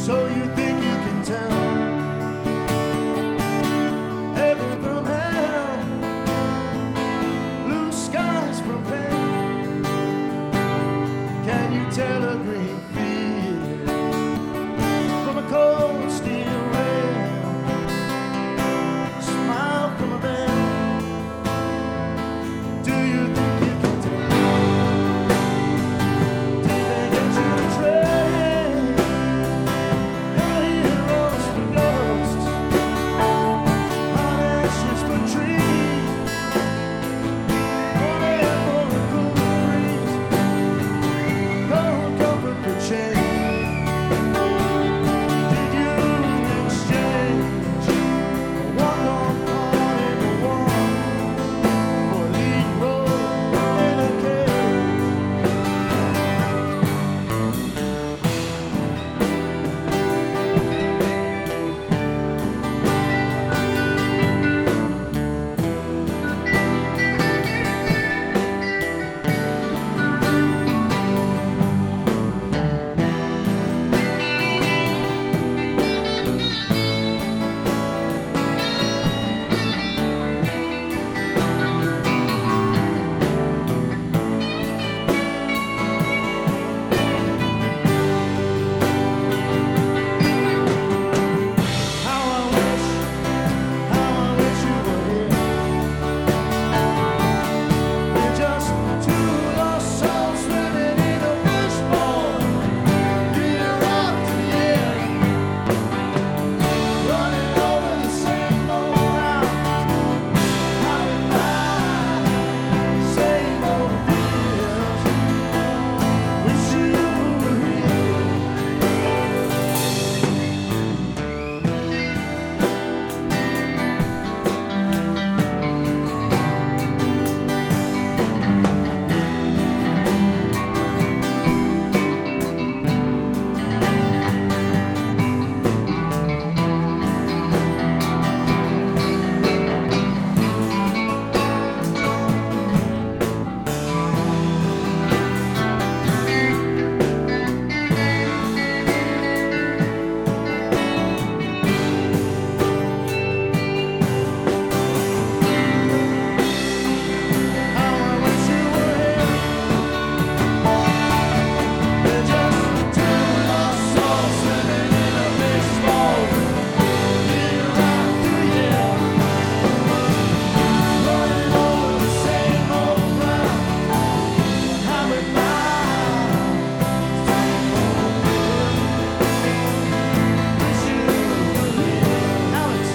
So you think you can tell heaven from hell, blue skies from pain? Can you tell a green field from a cold steel rail? Smile from a veil. Do you think you can tell? Did they get you to trade your heroes for ghosts, hot ashes for trees, or air for a cool breeze, cold comfort for change? Did you exchange a walk-on part in the war for a lead role in a cage? How I wish you were here. We're just two lost souls swimming in a fishbowl, year after year, running over the same old ground. How we find same old fears. Wish you were here. How I wish you were here. We're just two lost souls swimming in a fishbowl, year after year, running over the same old ground. How we find same old fears. Wish you were here. Alex.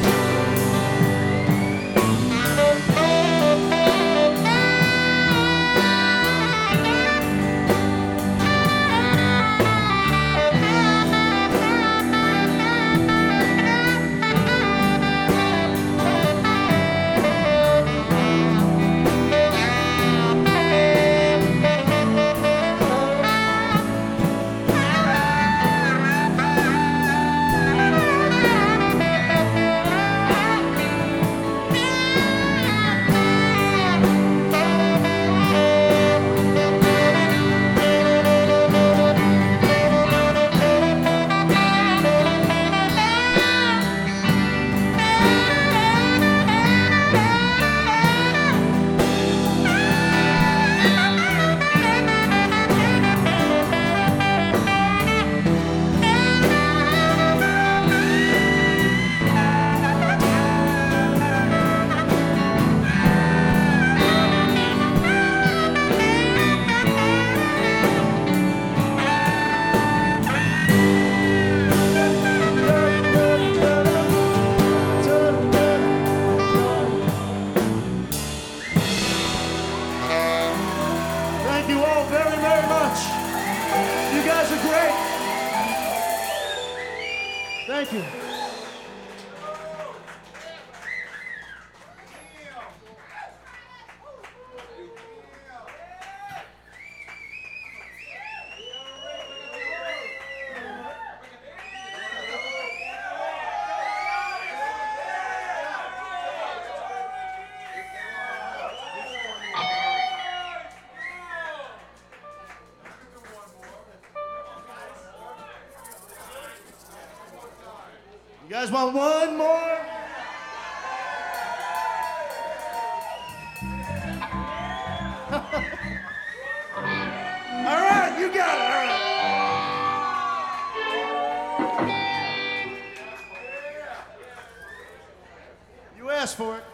Thank you all very, very much. You guys are great. Thank you. You guys want one more? All right, you got it. All right. You asked for it.